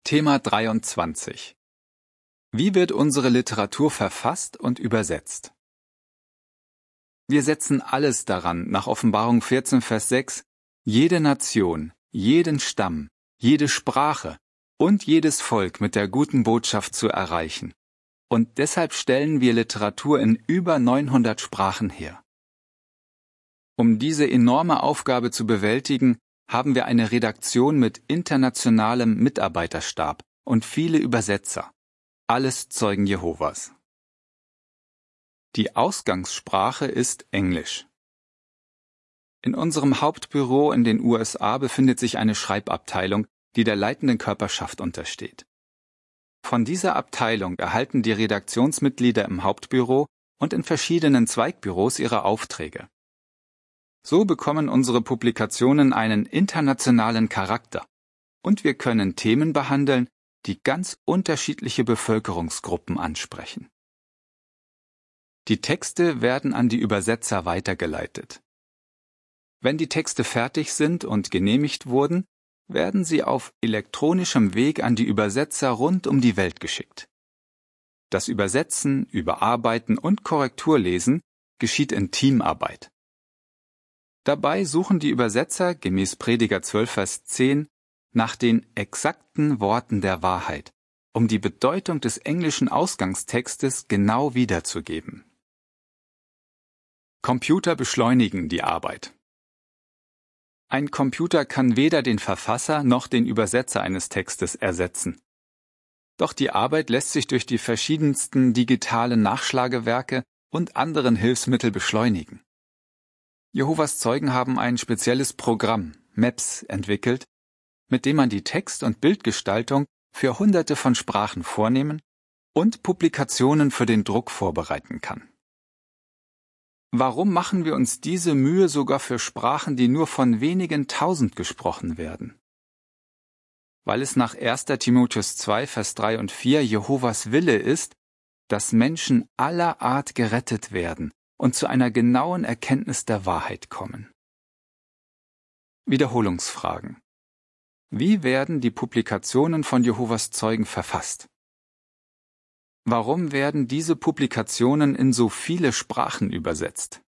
Thema 23. Wie wird unsere Literatur verfasst und übersetzt? Wir setzen alles daran, nach Offenbarung 14, Vers 6, jede Nation, jeden Stamm, jede Sprache und jedes Volk mit der guten Botschaft zu erreichen. Und deshalb stellen wir Literatur in über 900 Sprachen her. Um diese enorme Aufgabe zu bewältigen, haben wir eine Redaktion mit internationalem Mitarbeiterstab und viele Übersetzer. Alles Zeugen Jehovas. Die Ausgangssprache ist Englisch. In unserem Hauptbüro in den USA befindet sich eine Schreibabteilung, die der leitenden Körperschaft untersteht. Von dieser Abteilung erhalten die Redaktionsmitglieder im Hauptbüro und in verschiedenen Zweigbüros ihre Aufträge. So bekommen unsere Publikationen einen internationalen Charakter und wir können Themen behandeln, die ganz unterschiedliche Bevölkerungsgruppen ansprechen. Die Texte werden an die Übersetzer weitergeleitet. Wenn die Texte fertig sind und genehmigt wurden, werden sie auf elektronischem Weg an die Übersetzer rund um die Welt geschickt. Das Übersetzen, Überarbeiten und Korrekturlesen geschieht in Teamarbeit. Dabei suchen die Übersetzer gemäß Prediger 12, Vers 10 nach den exakten Worten der Wahrheit, um die Bedeutung des englischen Ausgangstextes genau wiederzugeben. Computer beschleunigen die Arbeit. Ein Computer kann weder den Verfasser noch den Übersetzer eines Textes ersetzen. Doch die Arbeit lässt sich durch die verschiedensten digitalen Nachschlagewerke und anderen Hilfsmittel beschleunigen. Jehovas Zeugen haben ein spezielles Programm, Maps, entwickelt, mit dem man die Text- und Bildgestaltung für Hunderte von Sprachen vornehmen und Publikationen für den Druck vorbereiten kann. Warum machen wir uns diese Mühe sogar für Sprachen, die nur von wenigen Tausend gesprochen werden? Weil es nach 1. Timotheus 2, Vers 3 und 4 Jehovas Wille ist, dass Menschen aller Art gerettet werden und zu einer genauen Erkenntnis der Wahrheit kommen. Wiederholungsfragen. Wie werden die Publikationen von Jehovas Zeugen verfasst? Warum werden diese Publikationen in so viele Sprachen übersetzt?